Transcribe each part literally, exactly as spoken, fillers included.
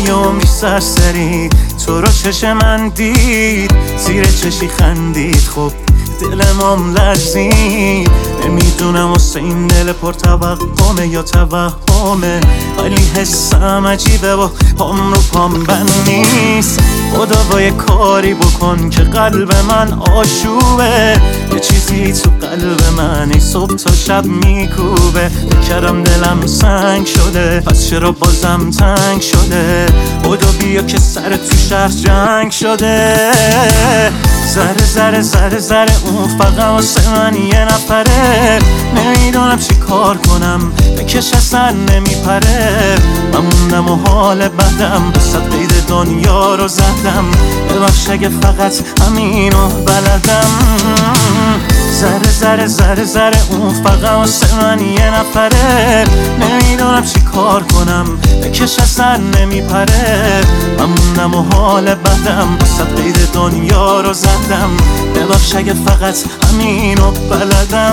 عمری سرسری تو رو چش من دید، زیر چشی خندید، خب دلم لرزید. نمیدونم واسه این دل پر توقمه یا توهمه، ولی حسم عجیبه و پام رو پام بند نیست. خدا با یه کاری بکن که قلب من آشوبه، یه چیزی تو قلب من ای صبح تا شب میکوبه. بکرم دلم سنگ شده، پس چرا بازم تنگ شده؟ خدا بیا که سر تو شهر جنگ شده. ذره ذره ذره ذره اون فقط واسه من یه نفره، نمیدونم چی کار کنم بکش اصلا نمیپره. من موندم و حال بدم بسد قید دنیا رو زدم، ببخش اگه فقط همینو بلدم. ذره ذره ذره ذره اون فقط واسه من یه نفره، نمیدونم چی کار کنم بکش اصلا نمیپره. من موندم و حال بدم بسد قید دنیا رو زدم، ببخش اگه فقط همینو بلدم.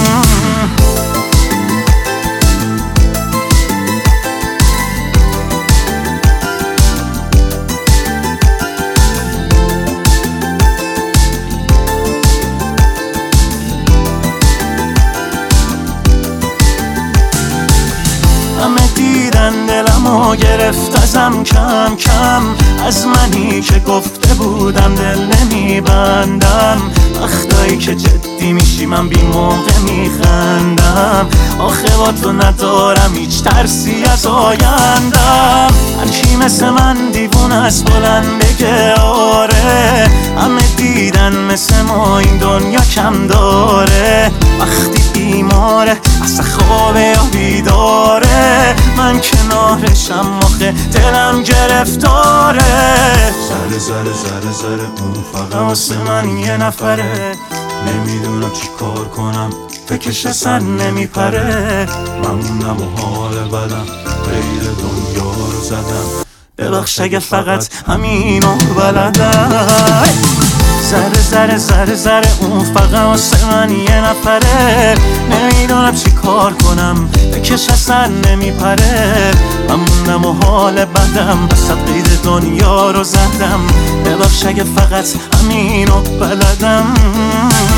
همه دیدن دلمو گرفت ازم کم کم، از منی که گفته بودم دل نمیبندم. وقتایی که جدی میشی من بی موقع میخندم، آخه با تو ندارم هیچ ترسی از آیندم. هرکی مثل من دیوونه است بلند بگه آره، همه دیدن مثل ما این دنیا کم داره. وقتی بیماره اصلا خوابه یا بیداره، من کنارشم آخه دلم گرفتاره. ذره ذره ذره ذره اون فقط واسه من یه نفره، نمیدونم چی کار کنم فکرش اصلا نمیپره. من موندم و حال بدم غیر دنیا رو زدم، ببخش اگه فقط همینو بلدم. ذره ذره ذره ذره اون فقط واسه من یه نفره، نمیدونم چی کار کنم بکش اصلا نمیپره. من موندم و حال بدم بسد قید دنیا رو زدم، ببخش اگه فقط همینو بلدم.